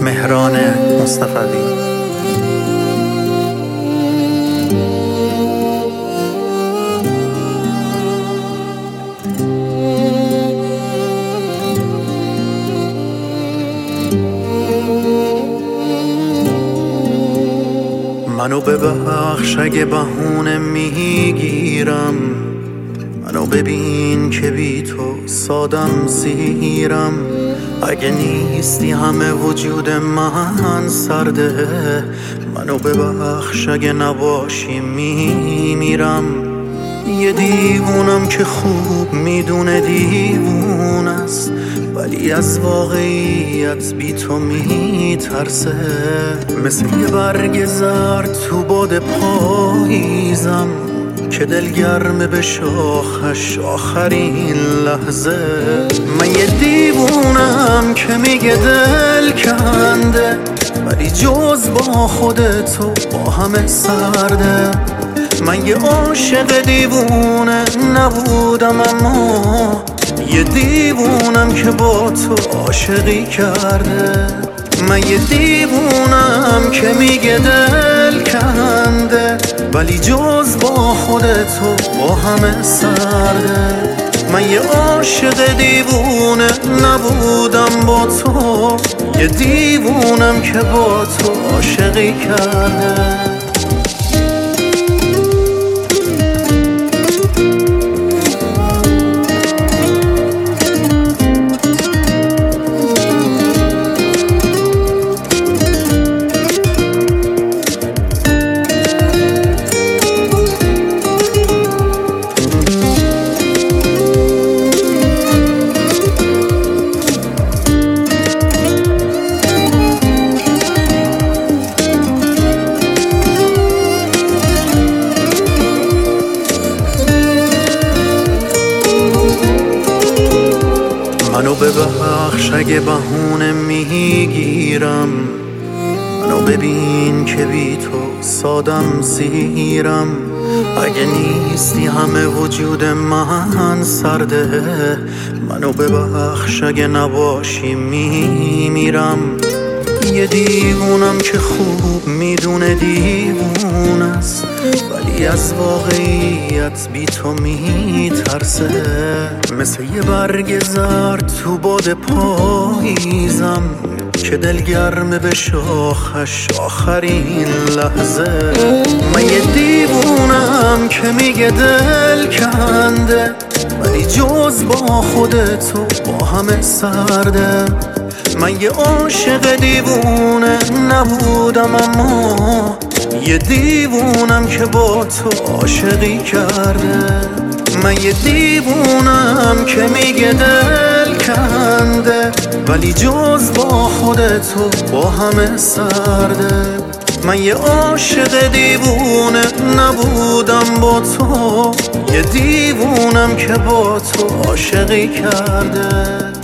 مهران مصطفوی. منو ببخش اگه بهونه میگیرم، منو ببین که بی تو سادم سیرم. اگه نیستی همه وجود من سرده، منو ببخش اگه نباشی میمیرم. یه دیوونم که خوب میدونه دیوون است، ولی از واقعیت بی تو میترسه. مثل یه برگ زرد تو باد پاییزم که دلگرمه به شاخش آخرین لحظه. من یه دیوونم که میگه دل کنده، ولی جز با خودتو با همه سرده. من یه عاشق دیوونه نبودم، اما یه دیوونم که با تو عاشقی کرده. من یه دیوونم که میگه دل کنده، ولی جز با خودتو با همه سرده. من یه عاشق دیوونه نبودم با تو، یه دیوونم که با تو عاشقی کرده. منو ببخش اگه بهونه میگیرم، منو ببین که بی تو سادم سیرم. اگه نیستی همه وجود من سرده، منو ببخش اگه نباشی میمیرم. یه دیوونم که خوب میدونه دیوون است، ولی از واقعیت بی تو میترسه. مثل یه برگ زرد تو باد پاییزم که دلگرمه به شاخش آخرین لحظه. من یه دیوونم که میگه دل کنده، ولی جز با خودتو با همه سرده. من یه عاشق دیوونه نبودم، اما یه دیوونم که با تو عاشقی کرده. من یه دیوونم که میگه دل کنده، ولی جز با خودتو با همه سرده. من یه عاشق دیوونه نبودم با تو، یه دیوونم که با تو عاشقی کرده.